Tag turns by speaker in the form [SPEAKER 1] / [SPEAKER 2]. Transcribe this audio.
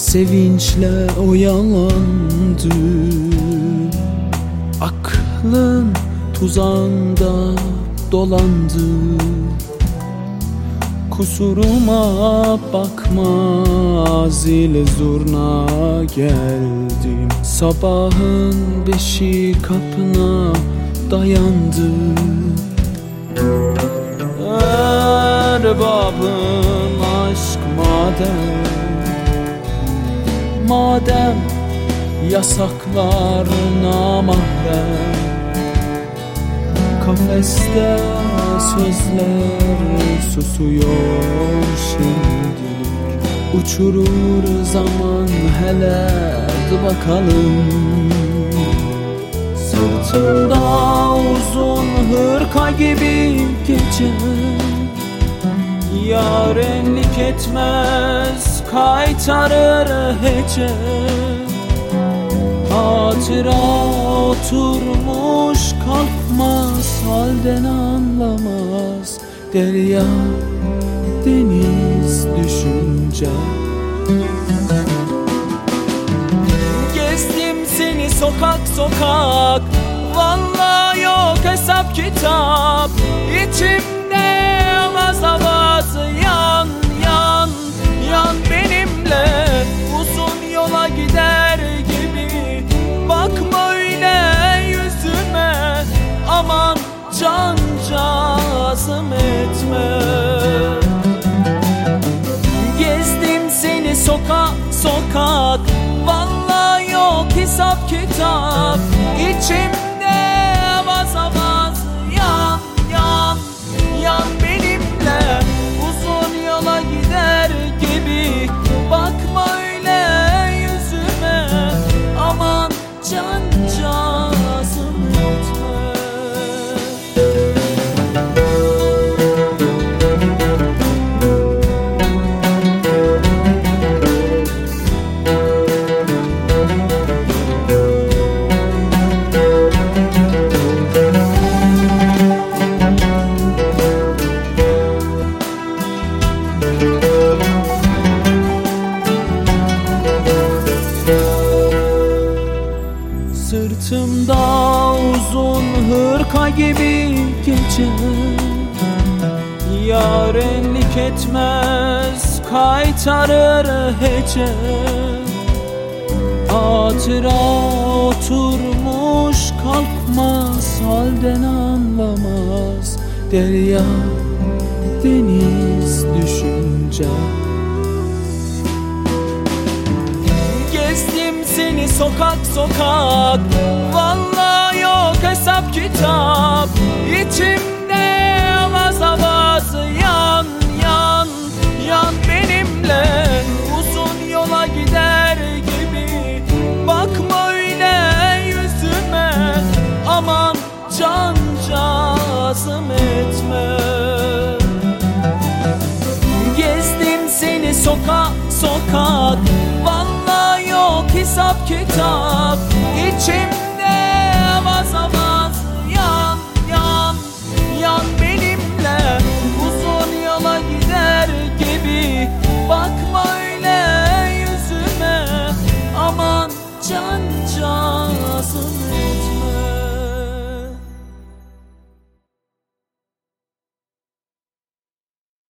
[SPEAKER 1] sevinçle oyalandı. Aklın tuzağında dolandı. Kusuruma bakma, zil zurna geldim. Sabahın beşi kapına dayandı. Erbabım aşk madem yasaklar namahrem, kafeste sözler susuyor şimdilik. Uçurur zaman hele bakalım. Sırtımda uzun hırka gibi gece, yarenlik etmez kaytarır hece. Hatıra oturmuş kalkmaz, halden anlamaz derya deniz düşünce.
[SPEAKER 2] Gezdim seni sokak sokak, vallahi yok hesap kitap. İçimde avaz avaz yan yan yan benimle. Uzun yola gider gibi bakma öyle yüzüme. Aman cancağızım etme. Gezdim seni sokak sokak, vallahi yok hesap kitap. İçimde avaz avaz yan yan yan benimle. Uzun yola gider gibi bakma öyle yüzüme. Aman cancağızım etme.
[SPEAKER 1] Sırtımda uzun hırka gibi gece, yarenlik etmez kaytarır hece. Hatıra oturmuş kalkmaz, halden anlamaz derya deniz düşünce.
[SPEAKER 2] Gezdim seni sokak sokak, vallahi yok hesap kitap. İçimde avaz avaz yan yan yan benimle. Uzun yola gider gibi bakma öyle yüzüme. Aman cancağızım etme. Gezdim seni sokak sokak, vallahi yok hesap kitap. İçimde avaz avaz yan yan yan benimle. Uzun yola gider gibi bakma öyle yüzüme. Aman can